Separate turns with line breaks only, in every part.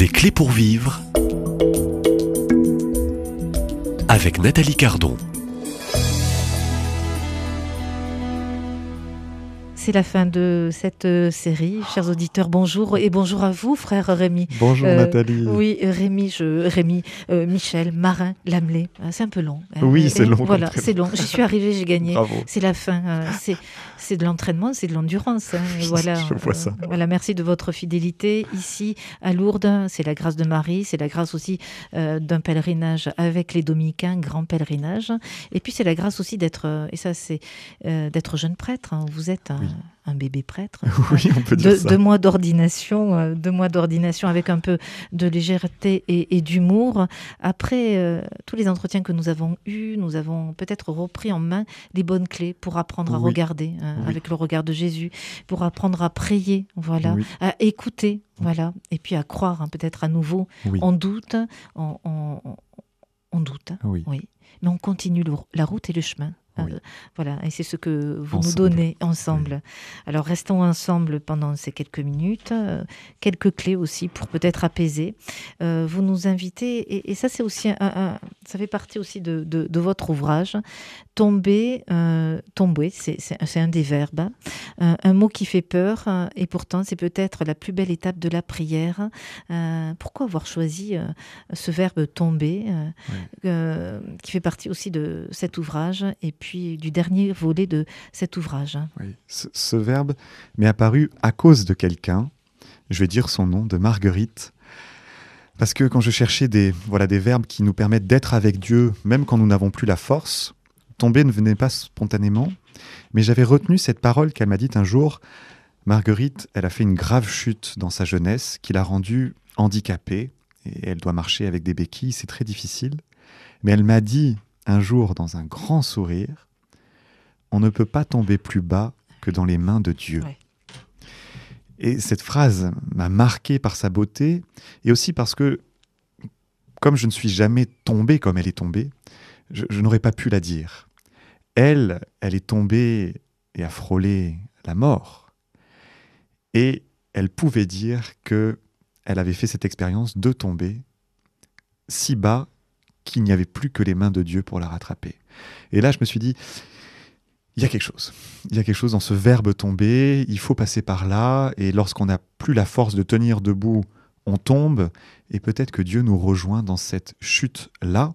Des clés pour vivre avec Nathalie Cardon.
C'est la fin de cette série. Chers auditeurs, bonjour et bonjour à vous, frère Rémi.
Bonjour Nathalie.
Oui, Michel, Marin, Lamelay. C'est un peu long.
Oui, c'est long.
Voilà, c'est long. J'y suis arrivée, j'ai gagné.
Bravo.
C'est la fin. C'est de l'entraînement, c'est de l'endurance. Voilà.
Je vois ça.
Voilà, merci de votre fidélité. Ici, à Lourdes, c'est la grâce de Marie, c'est la grâce aussi d'un pèlerinage avec les Dominicains, grand pèlerinage. Et puis, c'est la grâce aussi d'être, et ça, c'est d'être jeune prêtre. Vous êtes un bébé prêtre.
Oui, on peut dire ça.
2 mois d'ordination, avec un peu de légèreté et d'humour. Après tous les entretiens que nous avons eus, nous avons peut-être repris en main les bonnes clés pour apprendre à regarder avec le regard de Jésus, pour apprendre à prier, voilà, à écouter, voilà, et puis à croire, peut-être à nouveau. On doute, on doute, oui, mais on continue la route et le chemin. Voilà, et c'est ce que vous nous donnez ensemble. Alors restons ensemble pendant ces quelques minutes, quelques clés aussi pour peut-être apaiser. Vous nous invitez, et ça c'est aussi ça fait partie aussi de votre ouvrage. Tomber, c'est un des verbes, un mot qui fait peur, et pourtant c'est peut-être la plus belle étape de la prière. Pourquoi avoir choisi ce verbe tomber, qui fait partie aussi de cet ouvrage, et puis du dernier volet de cet ouvrage.
Oui. Ce verbe m'est apparu à cause de quelqu'un, je vais dire son nom, de Marguerite, parce que quand je cherchais des verbes qui nous permettent d'être avec Dieu, même quand nous n'avons plus la force, tomber ne venait pas spontanément, mais j'avais retenu cette parole qu'elle m'a dite un jour. Marguerite, elle a fait une grave chute dans sa jeunesse qui l'a rendue handicapée, et elle doit marcher avec des béquilles, c'est très difficile, mais elle m'a dit un jour, dans un grand sourire, on ne peut pas tomber plus bas que dans les mains de Dieu. Ouais. Et cette phrase m'a marqué par sa beauté, et aussi parce que, comme je ne suis jamais tombé comme elle est tombée, je n'aurais pas pu la dire. Elle est tombée et a frôlé la mort. Et elle pouvait dire qu'elle avait fait cette expérience de tomber si bas qu'il n'y avait plus que les mains de Dieu pour la rattraper. Et là, je me suis dit, il y a quelque chose. Il y a quelque chose dans ce verbe tomber, il faut passer par là, et lorsqu'on n'a plus la force de tenir debout, on tombe, et peut-être que Dieu nous rejoint dans cette chute-là.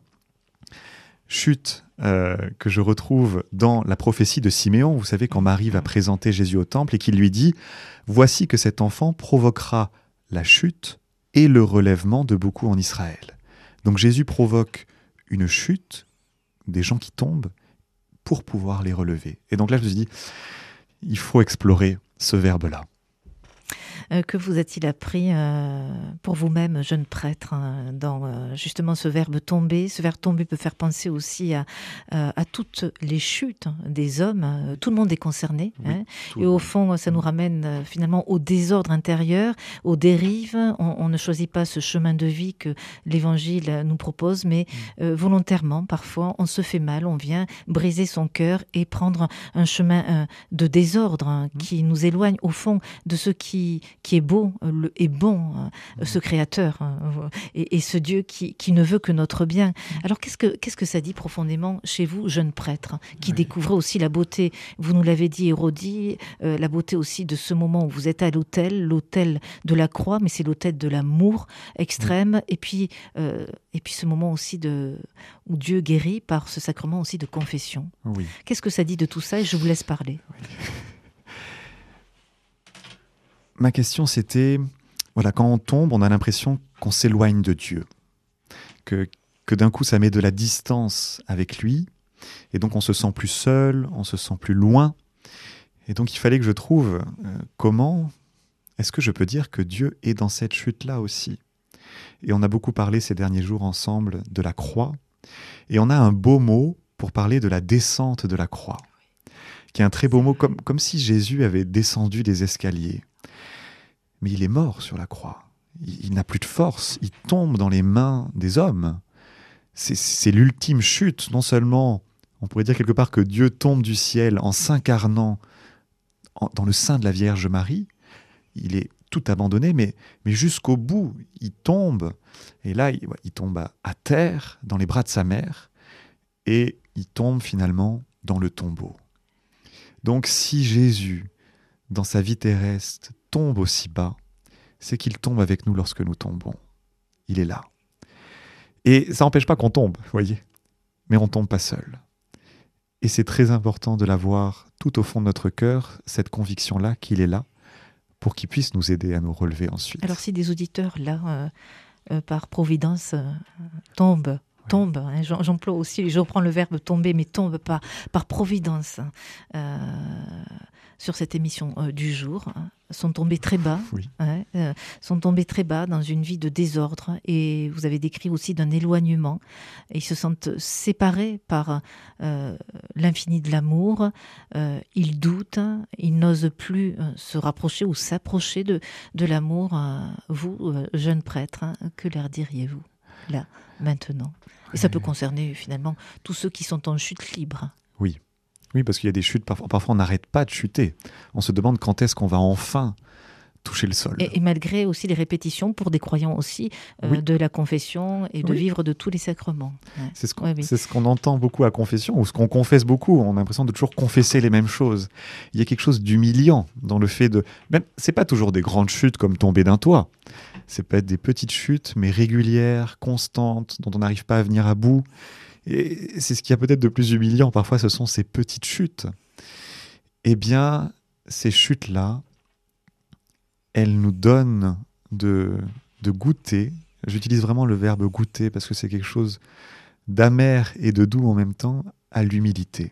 Chute que je retrouve dans la prophétie de Siméon. Vous savez, quand Marie va présenter Jésus au temple et qu'il lui dit « Voici que cet enfant provoquera la chute et le relèvement de beaucoup en Israël. » Donc Jésus provoque une chute, des gens qui tombent, pour pouvoir les relever. Et donc là, je me suis dit, il faut explorer ce verbe-là.
Que vous a-t-il appris pour vous-même, jeune prêtre, dans justement ce verbe tomber? Ce verbe tomber peut faire penser aussi à toutes les chutes des hommes. Tout le monde est concerné. Et au fond, ça nous ramène finalement au désordre intérieur, aux dérives. On ne choisit pas ce chemin de vie que l'Évangile nous propose, mais volontairement, parfois, on se fait mal, on vient briser son cœur et prendre un chemin de désordre qui nous éloigne au fond de ce qui est beau et bon, ce Créateur et ce Dieu qui ne veut que notre bien. Alors qu'est-ce que ça dit profondément chez vous, jeune prêtre, qui découvrez aussi la beauté, vous nous l'avez dit, Hérodie, la beauté aussi de ce moment où vous êtes à l'autel de la croix, mais c'est l'autel de l'amour extrême, et puis ce moment aussi où Dieu guérit par ce sacrement aussi de confession. Qu'est-ce que ça dit de tout ça? Et je vous laisse parler.
Ma question, c'était, quand on tombe, on a l'impression qu'on s'éloigne de Dieu, que d'un coup, ça met de la distance avec lui, et donc on se sent plus seul, on se sent plus loin. Et donc il fallait que je trouve comment est-ce que je peux dire que Dieu est dans cette chute-là aussi. Et on a beaucoup parlé ces derniers jours ensemble de la croix, et on a un beau mot pour parler de la descente de la croix, qui est un très beau mot, comme si Jésus avait descendu des escaliers. Mais il est mort sur la croix. Il n'a plus de force. Il tombe dans les mains des hommes. C'est l'ultime chute. Non seulement, on pourrait dire quelque part que Dieu tombe du ciel en s'incarnant dans le sein de la Vierge Marie, il est tout abandonner, mais jusqu'au bout, il tombe. Et là, il tombe à terre, dans les bras de sa mère, et il tombe finalement dans le tombeau. Donc si Jésus, dans sa vie terrestre, tombe aussi bas, c'est qu'il tombe avec nous lorsque nous tombons. Il est là. Et ça n'empêche pas qu'on tombe, vous voyez, mais on ne tombe pas seul. Et c'est très important de l'avoir tout au fond de notre cœur, cette conviction-là qu'il est là, pour qu'il puisse nous aider à nous relever ensuite.
Alors si des auditeurs, là, par providence, tombent, hein, j'emploie aussi, je reprends le verbe tomber, mais tombent par providence sur cette émission du jour, hein, sont tombés très bas,
Oui.
sont tombés très bas dans une vie de désordre, et vous avez décrit aussi d'un éloignement. Ils se sentent séparés par l'infini de l'amour, ils doutent, ils n'osent plus se rapprocher ou s'approcher de l'amour. Vous, jeunes prêtres, hein, que leur diriez-vous là, maintenant? Et ça peut concerner finalement tous ceux qui sont en chute libre.
Oui, parce qu'il y a des chutes, parfois on n'arrête pas de chuter. On se demande quand est-ce qu'on va enfin toucher le sol.
Et malgré aussi les répétitions, pour des croyants aussi, de la confession et de vivre de tous les sacrements. Ouais.
C'est ce qu'on entend beaucoup à confession, ou ce qu'on confesse beaucoup. On a l'impression de toujours confesser les mêmes choses. Il y a quelque chose d'humiliant dans le fait de... Même, c'est pas toujours des grandes chutes comme tomber d'un toit. C'est peut être des petites chutes, mais régulières, constantes, dont on n'arrive pas à venir à bout. Et c'est ce qu'il y a peut-être de plus humiliant. Parfois, ce sont ces petites chutes. Eh bien, ces chutes-là, elles nous donnent de goûter. J'utilise vraiment le verbe goûter parce que c'est quelque chose d'amer et de doux en même temps, à l'humilité.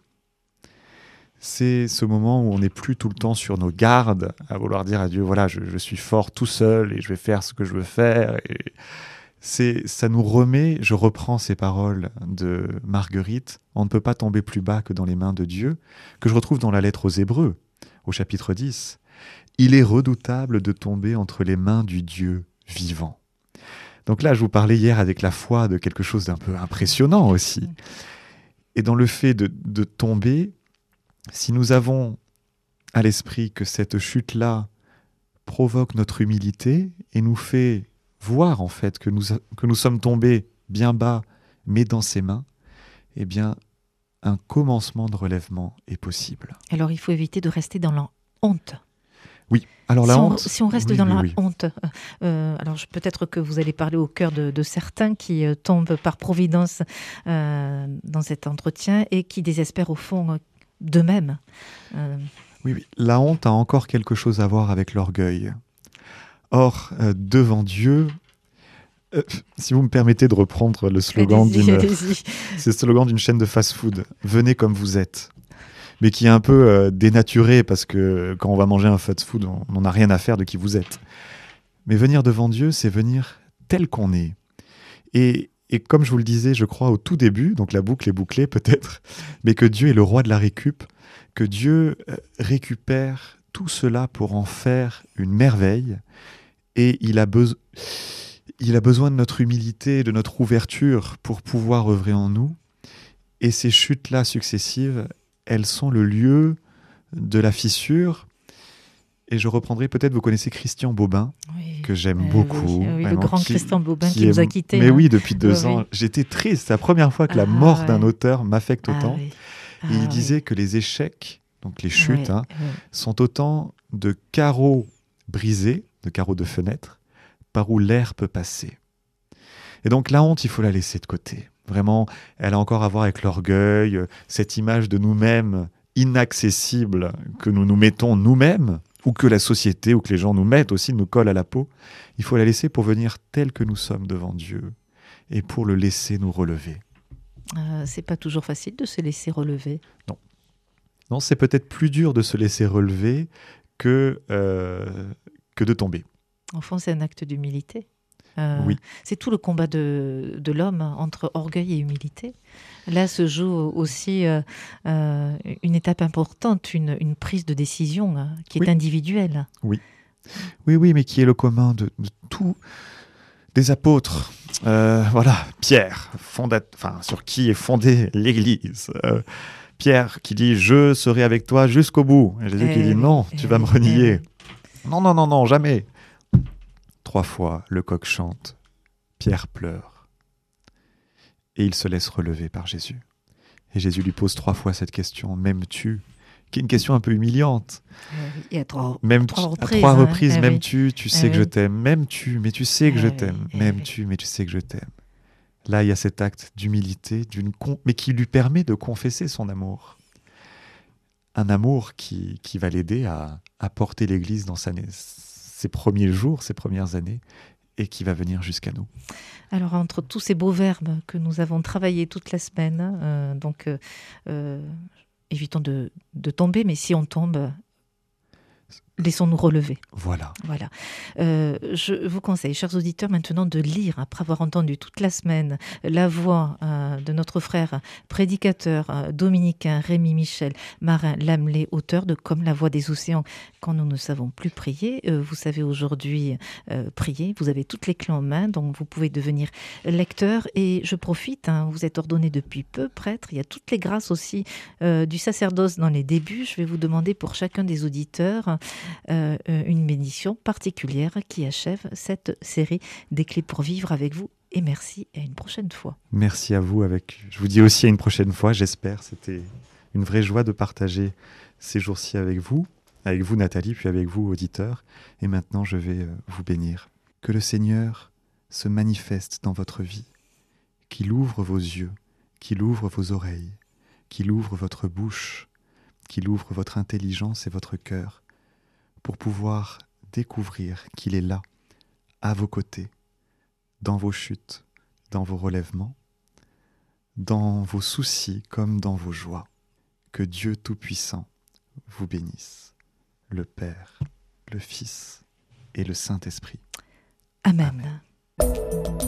C'est ce moment où on n'est plus tout le temps sur nos gardes, à vouloir dire à Dieu, voilà, je suis fort tout seul et je vais faire ce que je veux faire. Et ça nous remet, je reprends ces paroles de Marguerite, on ne peut pas tomber plus bas que dans les mains de Dieu, que je retrouve dans la lettre aux Hébreux, au chapitre 10. Il est redoutable de tomber entre les mains du Dieu vivant. Donc là, je vous parlais hier avec la foi de quelque chose d'un peu impressionnant aussi. Et dans le fait de tomber, si nous avons à l'esprit que cette chute-là provoque notre humilité et nous fait voir en fait que nous sommes tombés bien bas, mais dans ses mains, eh bien, un commencement de relèvement est possible.
Alors, il faut éviter de rester dans la honte.
Oui, alors la honte...
Si on reste dans la honte, alors peut-être que vous allez parler au cœur de certains qui tombent par providence dans cet entretien et qui désespèrent au fond d'eux-mêmes.
Oui, la honte a encore quelque chose à voir avec l'orgueil. Or, devant Dieu, si vous me permettez de reprendre le slogan c'est le slogan d'une chaîne de fast-food, « Venez comme vous êtes », mais qui est un peu dénaturé parce que quand on va manger un fast-food, on n'en a rien à faire de qui vous êtes. Mais venir devant Dieu, c'est venir tel qu'on est. Et comme je vous le disais, je crois au tout début, donc la boucle est bouclée peut-être, mais que Dieu est le roi de la récup, que Dieu récupère tout cela pour en faire une merveille. Et il a besoin de notre humilité, de notre ouverture pour pouvoir œuvrer en nous. Et ces chutes-là successives, elles sont le lieu de la fissure. Et je reprendrai peut-être, vous connaissez Christian Bobin, que j'aime beaucoup.
Oui, le grand Christian Bobin qui nous a quittés.
Mais oui, depuis 2 ans. J'étais triste. C'est la première fois que la mort d'un auteur m'affecte autant. Et il disait que les échecs, donc les chutes, sont autant de carreaux brisés, de carreaux de fenêtre, par où l'air peut passer. Et donc la honte, il faut la laisser de côté. Vraiment, elle a encore à voir avec l'orgueil, cette image de nous-mêmes inaccessible que nous nous mettons nous-mêmes, ou que la société, ou que les gens nous mettent aussi, nous collent à la peau. Il faut la laisser pour venir tel que nous sommes devant Dieu, et pour le laisser nous relever.
C'est pas toujours facile de se laisser relever.
Non, c'est peut-être plus dur de se laisser relever que de tomber.
En fond, c'est un acte d'humilité.
Oui.
C'est tout le combat de l'homme entre orgueil et humilité. Là se joue aussi une étape importante, une prise de décision qui est individuelle.
Oui, mais qui est le commun de tous des apôtres. Voilà, Pierre, sur qui est fondée l'Église. Pierre qui dit « Je serai avec toi jusqu'au bout ». Et Jésus qui dit « Non, tu vas me renier ». Non, jamais. 3 fois, le coq chante, Pierre pleure. Et il se laisse relever par Jésus. Et Jésus lui pose 3 fois cette question, m'aimes-tu ? Qui est une question un peu humiliante.
Et à trois
reprises, m'aimes-tu ? Tu sais que je
oui.
t'aime. M'aimes-tu ? Mais tu sais que je t'aime.
oui.
M'aimes-tu ? Mais tu sais que je t'aime. Là, il y a cet acte d'humilité, mais qui lui permet de confesser son amour. Un amour qui va l'aider à porter l'Église dans ses premiers jours, ses premières années, et qui va venir jusqu'à nous.
Alors, entre tous ces beaux verbes que nous avons travaillés toute la semaine, évitons de tomber, mais si on tombe, laissons-nous relever.
Voilà.
Je vous conseille, chers auditeurs, maintenant de lire, après avoir entendu toute la semaine la voix de notre frère prédicateur dominicain Rémi Michel Marin Lamelé, auteur de Comme la voix des océans, quand nous ne savons plus prier. Vous savez aujourd'hui prier, vous avez toutes les clés en main, donc vous pouvez devenir lecteur. Et je profite, vous êtes ordonné depuis peu prêtre, il y a toutes les grâces aussi du sacerdoce dans les débuts. Je vais vous demander pour chacun des auditeurs une bénédiction particulière qui achève cette série des clés pour vivre avec vous. Et merci et à une prochaine fois.
Merci à vous. Je vous dis aussi à une prochaine fois, j'espère. C'était une vraie joie de partager ces jours-ci avec vous Nathalie, puis avec vous auditeurs. Et maintenant, je vais vous bénir. Que le Seigneur se manifeste dans votre vie, qu'il ouvre vos yeux, qu'il ouvre vos oreilles, qu'il ouvre votre bouche, qu'il ouvre votre intelligence et votre cœur, pour pouvoir découvrir qu'il est là, à vos côtés, dans vos chutes, dans vos relèvements, dans vos soucis comme dans vos joies. Que Dieu Tout-Puissant vous bénisse, le Père, le Fils et le Saint-Esprit.
Amen.